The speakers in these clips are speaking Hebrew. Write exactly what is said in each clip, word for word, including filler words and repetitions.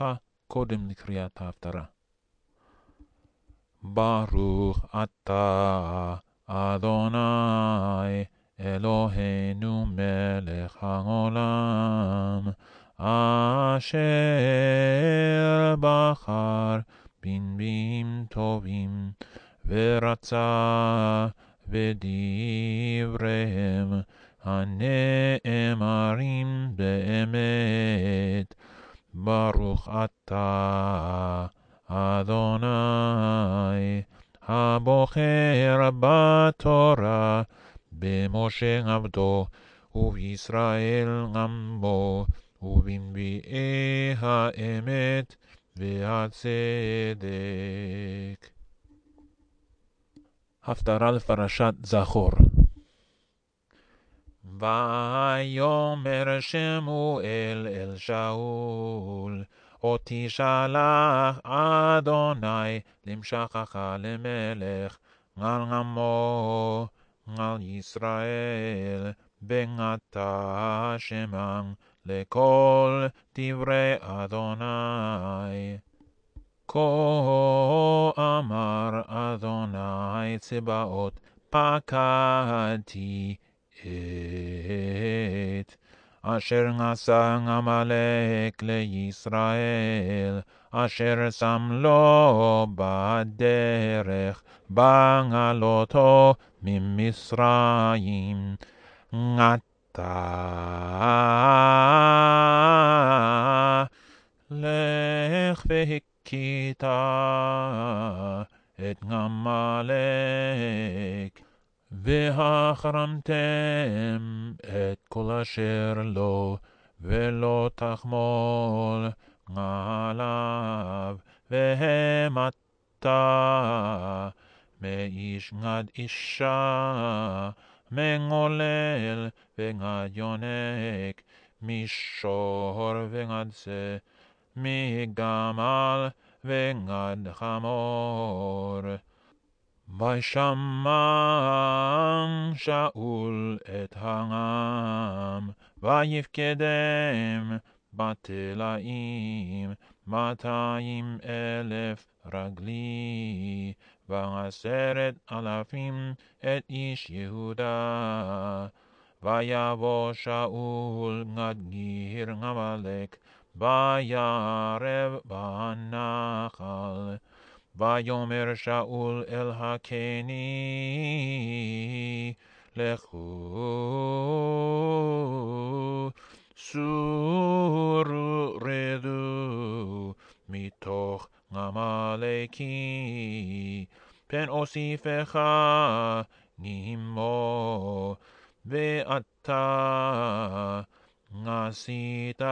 הברכה קודם לקריאת ההפטרה. ברוך אתה אדוני אלוהינו מלך העולם, אשר בחר בנביאים טובים ורצה בדבריהם הנאמרים באמת. ברוך אתה אדוני הבוחר בתורה במשה עבדו ובישראל עמו ובנביאי האמת והצדק. הפטרה לפרשת זכור. ויאמר שמואל אל שאול, אותי שלח אדוני למשחך למלך על עמו על ישראל, בנתה שמם לכל דברי אדוני. כה אמר אדוני צבאות, פקדתי את אשר עשה עמלק לישראל, אשר שם לו בדרך בעלותו ממצרים. עתה לך והכית את עמלק, והחרמתם את כל אשר לו, ולא תחמול עליו, והמתה מאיש עד אישה, מגולל ועד יונק, משור ועד שא, מגמל ועד חמור. וישמע שאול את העם, ויפקדם בתלאים מאתיים אלף רגלי, ועשרת אלפים את איש יהודה. ויבוא שאול עד גיר עמלק ביערב בנחל. ויאמר שאול אל הקני, לכו סורו רדו מתוך עמלקי, פן אוסיפך עמו, ואתה עשית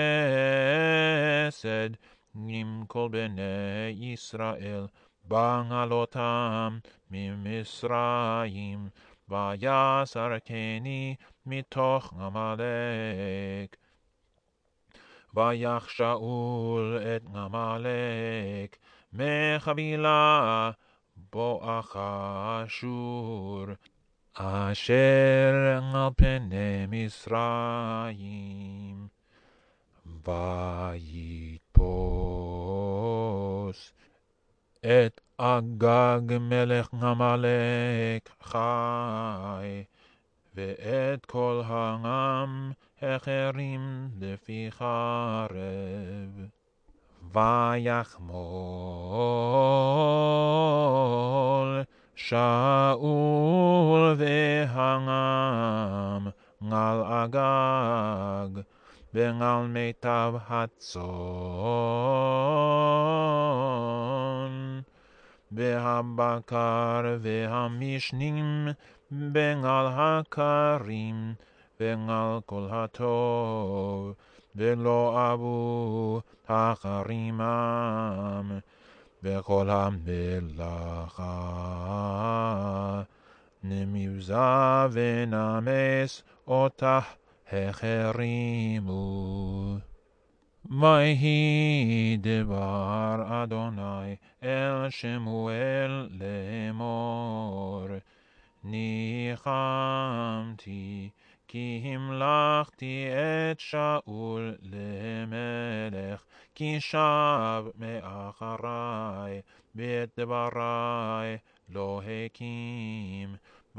חסד עם כל בני ישראל בעלותם ממצרים, ויסרקני מתוך עמלק. ויך שאול את עמלק מחבילה בואכה אשור, אשר על פני מצרים. ויתפוס את אגג מלך עמלק חי, ואת כל העם החרים לפי חרב. ויחמול שאול והעם על אגג, ועל מיטב הצאן, והבקר והמשנים, ועל הכרים, ועל כל הטוב, ולא אבו החרימם, וכל המלאכה נמבזה ונמס אותה החרימו. ויהי דבר אדוני אל שמואל לאמור, ניחמתי כי המלכתי את שאול למלך, כי שב מאחרי, בית דברי לא הקים,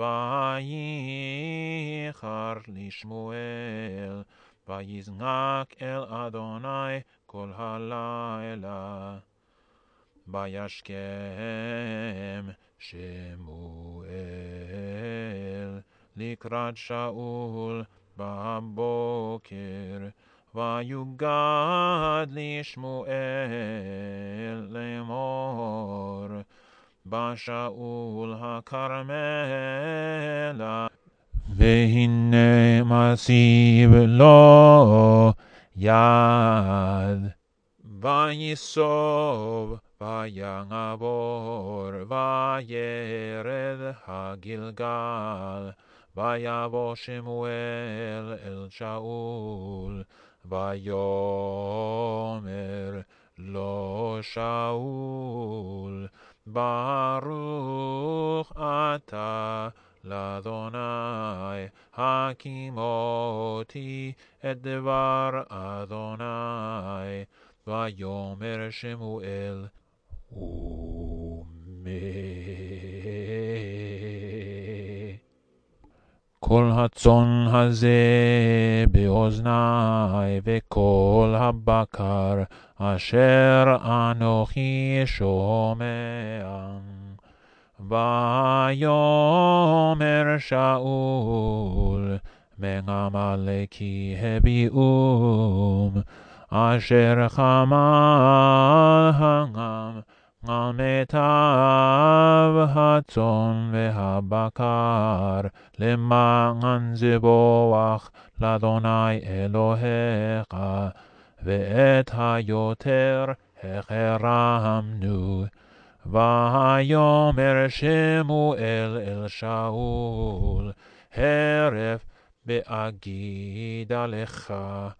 וייחר לשמואל, ויזעק אל אדוני כל הלילה. וישכם שמואל לקראת שאול בבוקר, ויוגד לשמואל לאמור, בשאול הכרמלה, והנה מציב לו יד. ויסוב ויעבור, וירד הגלגל, ויבוא שמואל אל שאול, ויאמר לו שאול, ברוך אתה לאדוני, הקים אותי את דבר אדוני. ויאמר שמואל, ומה כל הצאן הזה באוזני, וכל הבקר אשר אנוכי שומע. ויאמר שאול, מעמלקי הביאום, אשר חמל העם על מיטב הצאן והבקר, למען זבוח לאדוני אלוהיך, ואת היותר החרמנו. ויאמר שמואל אל שאול, הרף באגידה לך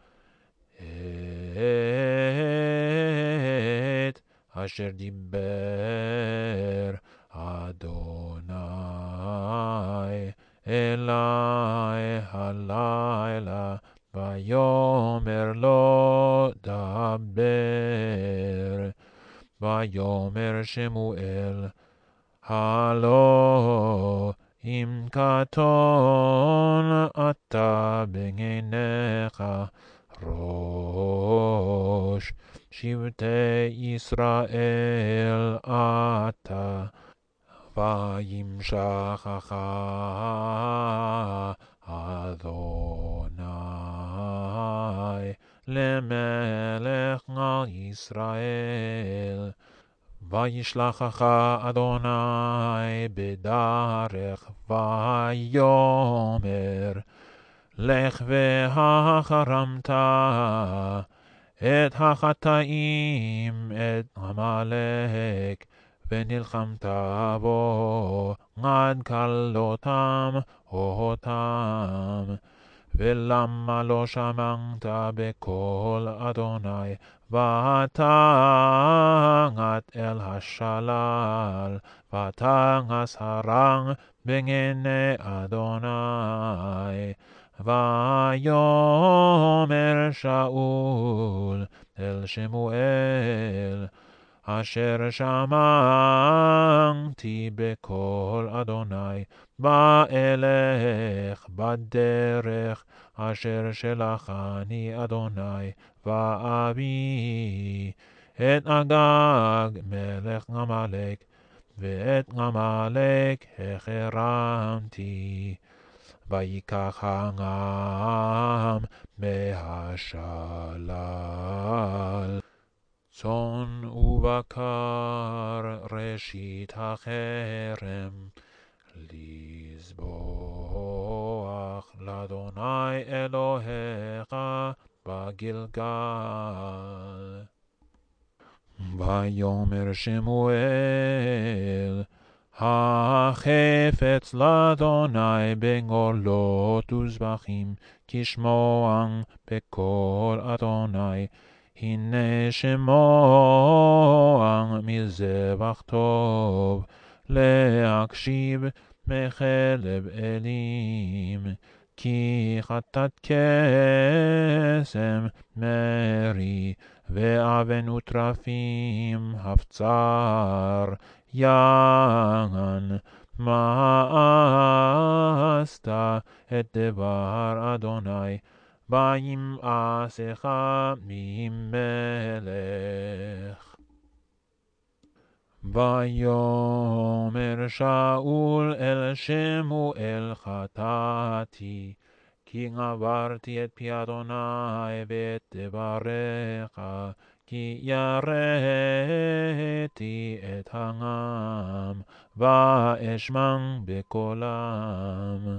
את אשר דיבר אדוני אלי הלילה. ויאמר לו דבר. ויאמר שמואל, הלא אם קטון אתה בעיניך, ראש שבטי ישראל אתה, וימשכך אדוני למלך על ישראל. וישלחך אדוני בדרך, ויאמר, לך והחרמת את החטאים את עמלק, ונלחמת בו עד כלותם אותם. ולמה לא שמעת בקול אדוני, ותגת אל השלל, ותגס הרע בעיני אדוני. ויאמר שאול אל שמואל, אשר שמעתי בקול אדוני, ואלך בדרך אשר שלחני אדוני, ואביא את אגג מלך עמלק, ואת עמלק החרמתי. ויקח העם מהשלל צאן ובקר ראשית החרם, לזבוח לאדוני אלוהיך בגלגל. ויאמר שמואל, החפץ לאדוני בגולות וזבחים, כשמוע בקול אדוני. הנה שמוע מזבח טוב, להקשיב מחלב אלים. כי חטאת קסם מרי, ואבן וטרפים הפצר יען. מה עשת את דבר אדוני, וימאסך ממלך. ויאמר שאול אל שמואל, חטאתי, כי עברתי את פי אדוני ואת דבריך, כי יראתי את העם, ואשמע בקולם.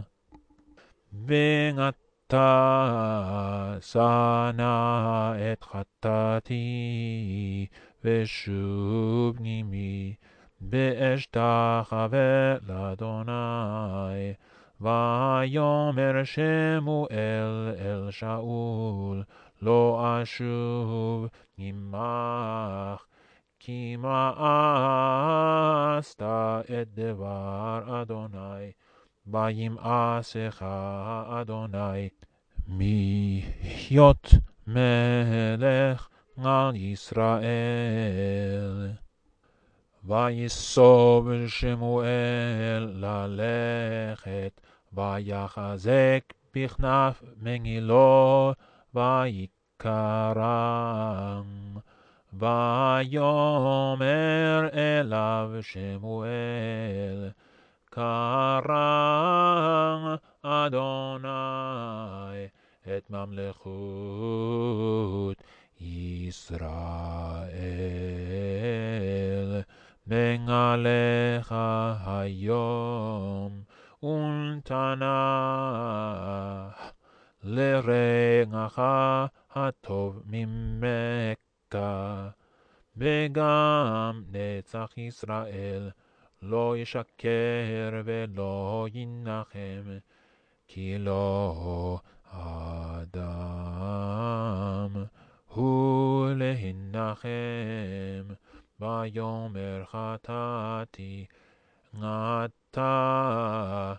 ועתה שנא את חטאתי, ושוב נימי, ואשתחווה לאדוני. ויאמר שמואל אל שאול, לא אשוב עמך, כי מאסת את דבר אדוני, וימאסך אדוני מהיות מלך על ישראל. ויסוב שמואל ללכת, ויחזק בכנף מגילו, ויקרא. ויאמר אליו שמואל, קרא אדוני את ממלכות ישראל בגללך היום, ונתנה לרעך הטוב ממך, וגם נצח ישראל לא ישקר ולא ינחם, כי לא אדם הוא להנחם. ויאמר חטאתי, עתה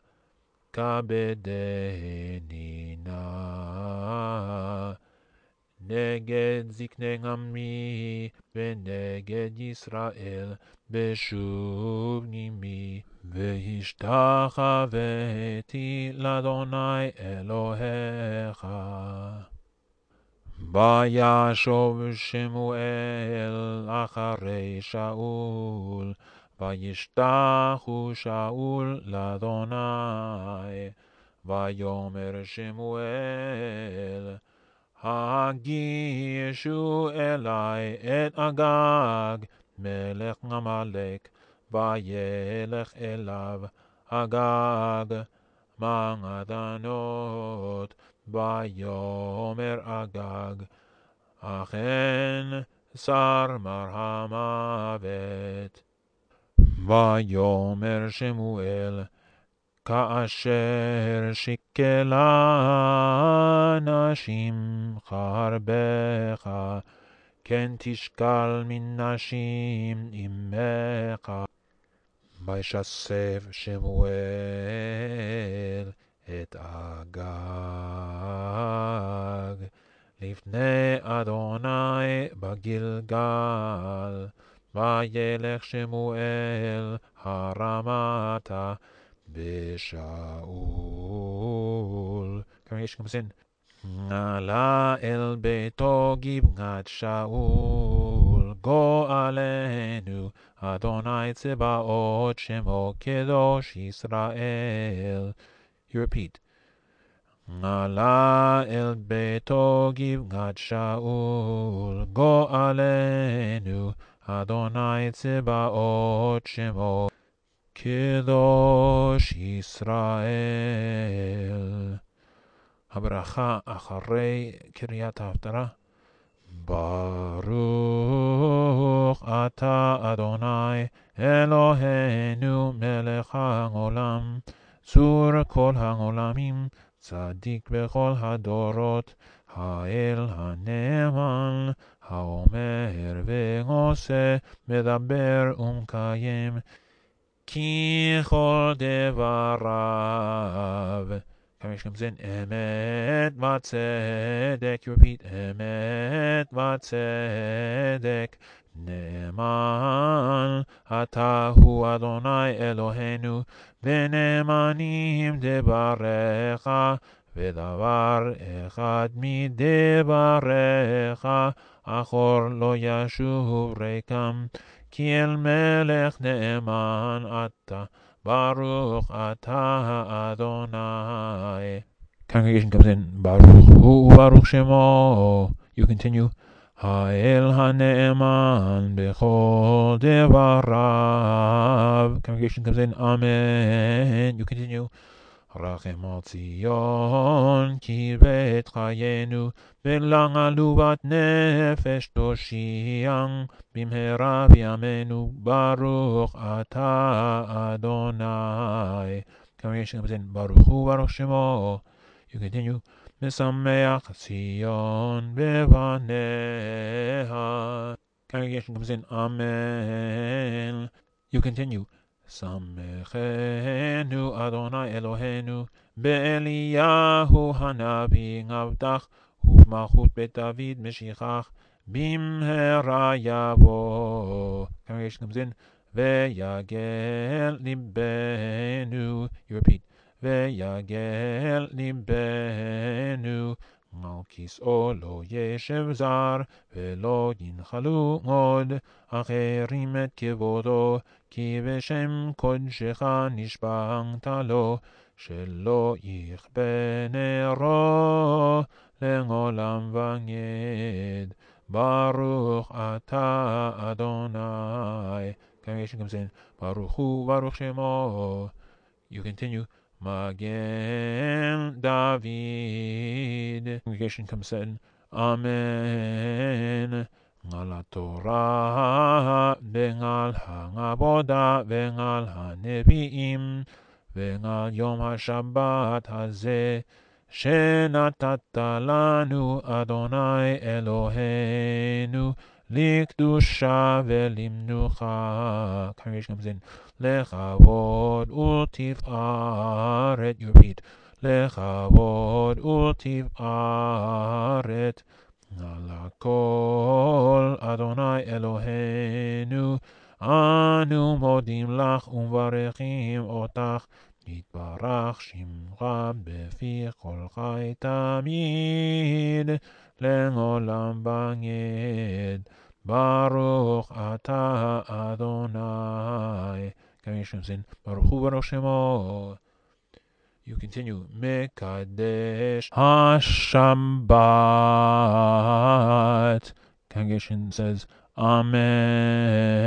כבדני נא, נגד זקני עמי ונגד ישראל, בשוב נימי, והשתחוויתי לאדוני אלוהיך. וישוב שמואל אחרי שאול, וישתחו שאול לאדוני. ויאמר שמואל, הגישו אלי את אגג מלך עמלק. וילך אליו אגג מעדנות. ויאמר אגג, אכן שר מר המוות. ויאמר שמואל, כאשר שיקלה נשים חרבך, כן תשקל מן נשים עמך. וישסף שמואל את אגג לפני אדוני בגלגל. וילך שמואל הרמתה בשאול. יש גם סין. עלה אל ביתו גבעת שאול, גואלנו אדוני צבאות, שמו קדוש ישראל. You repeat. עלה אל ביתו גבעת שאול, גואלנו אדוני צבאות, שמו קדוש ישראל. הברכה אחרי קריאת ההפטרה. ברוך אתה אדוני אלוהינו מלך העולם, צור כל העולמים, צדיק בכל הדורות, האל הנאמן, האומר ועושה, מדבר ומקיים, כי כל דבריו Congregation comes in. Emet v'tzedek. You repeat. Emet v'tzedek. Ne'eman atahu Adonai Eloheinu. V'ne'emanim debarecha. V'davar echad midebarecha. Achor lo yashuv rekam. Ki el melech ne'eman ata. Baruch atah Adonai. Congregation comes in. Baruch hu Baruch Shemo. You continue. Ha'el ha'ne'eman bechol devarav. Congregation comes in. Amen. You continue. Rachem al Tzion ki bet chayenu ve'lang aluvat nefesh toshiang bimhera b'yamenu Baruch atah Adonai. Congregation comes in. Baruch hu Baruch Shemo. You continue. Mesameach Tzion bevaneha. Congregation comes in. Amen. You continue. Samechenu Adonai Elohenu be'Eliyahu hanavi avdach u'malchut bet David meshichach bimhera yavo. Congregation comes in. Ve'yagel libenu. You repeat. Ve'yagel libenu. Al kis'o lo yeshev zar ve'lo yinchalu od acherim et kevodo כי בשם קודשך נשבעת לו, שלא יכבה נרו לעולם ועד. ברוך אתה אדוני. Congregation comes in. ברוך הוא ברוך שמו. You continue. מגן דוד. Congregation comes in. Amen. על התורה ועל העבודה ועל הנביאים ועל יום השבת הזה שנתת לנו אדוני אלוהינו לקדושה ולמנוחה. Congregation comes in. לכבוד ולתפארת. You repeat. לכבוד ולתפארת על הכל אדוני אלוהינו, אנו מודים לך ומברכים אותך, יתברך שמך בפי כל חי תמיד, לעולם ועד. ברוך אתה אדוני. Congregation in. ברוך הוא ברוך שמו. You continue. Mekadesh HaShabbat. Congregation says, Amen.